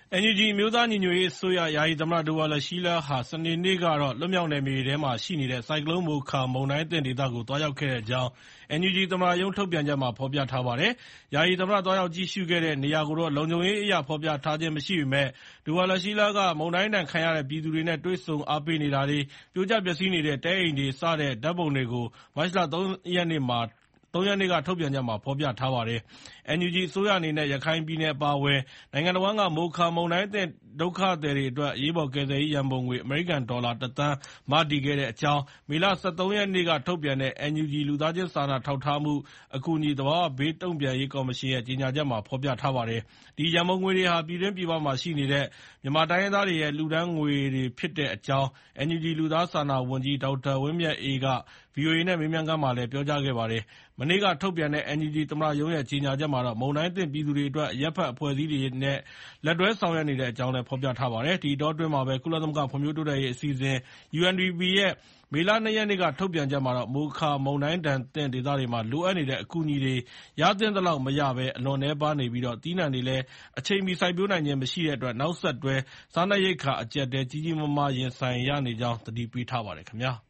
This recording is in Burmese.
NUG အမျိုးသားညီညွတ်ရေးအစိုးရယာယီသမ္မတဒူဝါလရှီးလဟာ စနေနေ့ကတော့လွတ်မြောက်နယ်မြေထဲမှာရှိနေတဲ့ဆိုင်ကလုန်းမိုခါမုန်တိုင်းသင့်ဒေသကိုသွားရောက်ခဲ့ကြောင်း NUG သမ္မတရုံးထုတ်ပြန်ချက်မှာဖော်ပြထားပါတယ်။ယာယီသမ္မတသွားရောက်ကြည့်ရှုခဲ့တဲ့နေရာကိုတော့လုံခြုံရေးအရဖော်ပြထားခြင်းမရှိပေမဲ့ဒူဝါလရှီးလကမုန်တိုင်းဒဏ်ခံရတဲ့ပြည်သူတွေနဲ့တွေ့ဆုံအားပေးနေတာတွေပြိုကျပျက်စီးနေတဲ့တဲအိမ်တွေစတဲ့ဓာတ်ပုံတွေကိုမတ်လ 3 ရက်နေ့ကထုတ်ပြန်ချက်မှာဖော်ပြထားပါတယ်။ NUG အစိုးရအနေနဲ့ရခိုင်ပြည်နယ်အပါအဝင်နိုင်ငံတစ်ဝန်းကမိုခါမုန်တိုင်းသင့်ဒုက္ခသည်တွေအတွက်အရေးပေါ်ကယ်ဆယ်ရေးရန်ပုံငွေအမေရိကန်ဒေါ်လာ ၁ သန်းမတည်ခဲ့ကြောင်းမေလ ၁၃ ရက်နေ့ကထုတ်ပြန်တဲ့ NUG လူသားချင်းစာနာထောက်ထားမှုအကူအညီသဘာဝဘေးတုံ့ပြန်ရေးကော်မရှင်ရဲ့ကြေညာချက်မှာဖော်ပြထားပါတယ်။ဒီရန်ပုံငွေတွေဟာပြည်တွင်းပြည်ပမှာရှိနေတဲ့မြန်မာတိုင်းရင်းသားတွေရဲ့လှူဒါန်းငွေတွေဖြစ်ကြောင်း NUG လူသားစာနာဝန်ကြီးဒေါက်တာဝင်းမြတ်အေးက VOA နဲ့မေးမြန်းခန်းမှာလည်းပြောကြားခဲ့ပါတယ်။မနေ့ကထုတ်ပြန်တဲ့ NUG သမ္မတရုံးရဲ့ကြေညာချက်မှာတော့မုန်တိုင်းသင့်ပြည်သူတွေအတွက်အရပ်ဘက်အဖွဲ့အစည်းတွေနဲ့လက်တွဲဆောင်ရွက်နေကြောင်းလည်းဖော်ပြထားပါတယ်။ဒီအတောအတွင်းမှာပဲကုလသမဂ္ဂဖွံ့ဖြိုးတိုးတက်ရေးအစီအစဉ် UNDP ရဲ့မေလ 2 ရက်နေ့ကထုတ်ပြန်ချက်မှာတော့မိုခါမုန်တိုင်းဒဏ်သင့်ဒေသတွေမှာလိုအပ်နေတဲ့အကူအညီတွေရသင့်သလောက်မရဘဲအလွန်နည်းပါးနေပြီးသီးနှံတွေလည်းအချိန်မီစိုက်ပျိုးနိုင်ခြင်းမရှိတဲ့အတွက်နောက်ဆက်တွဲစားနပ်ရိက္ခာအကျပ်အတည်းကြီးကြီးမားမားရင်ဆိုင်ရနေကြောင်းသတိပေးထားပါတယ်ခင်ဗျာ။